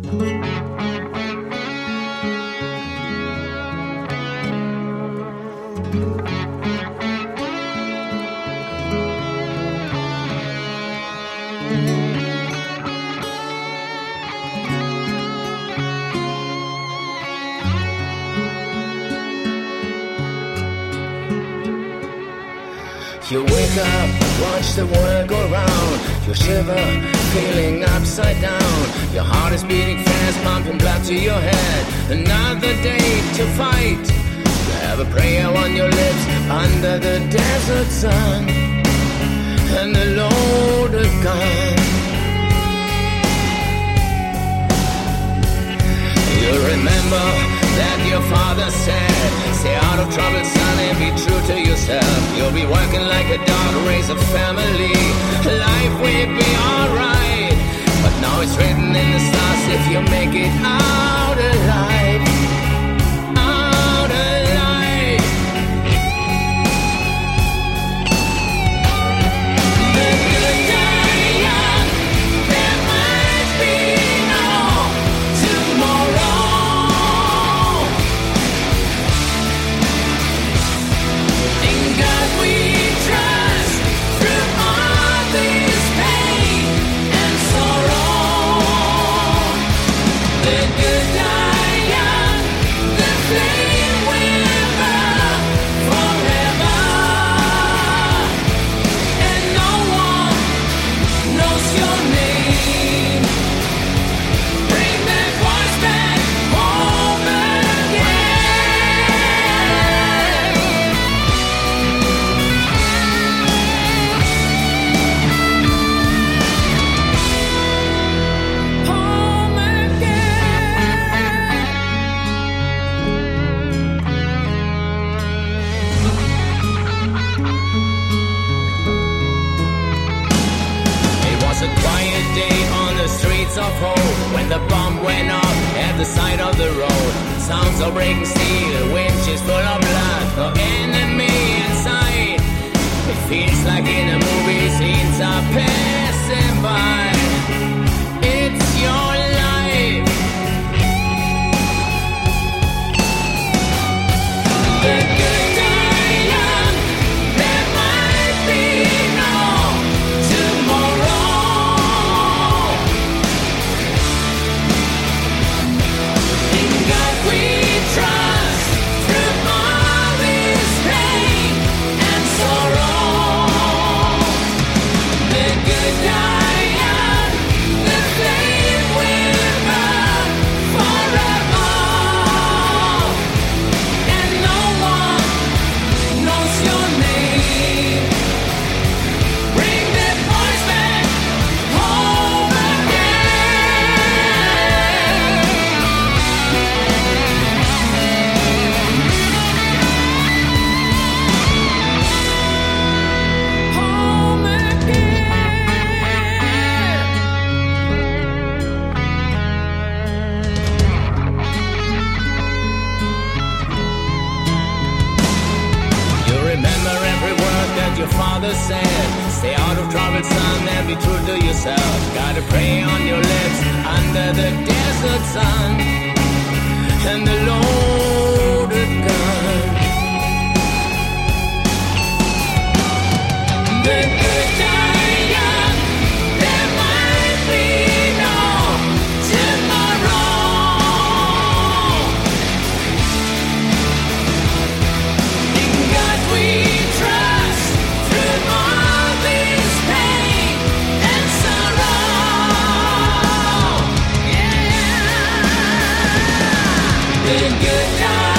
You wake up, watch the world go round. You shiver, feeling upside down. Your heart is beating fast, pumping blood to your head. Another day to fight. You have a prayer on your lips under the desert sun, and a loaded gun. You remember that your father said, stay out of trouble, son, and be true to yourself. You'll be working like a dog, raise a family. Life will be alright, but now it's written in the stars if you make it out alive. Out alive. The good die young, there might be no tomorrow. Of hope when the bomb went off at the side of the road. Sounds of breaking steel, winches full of blood, no enemy in sight. It feels like in a movie, scenes are passing by. It's your life. The good die young, there might be no tomorrow. Your father said, stay out of trouble, son, and be true to yourself. Gotta pray on your lips under the desert sun, and the loaded gun. The good die young, there might be no tomorrow. In God we trust. The good time.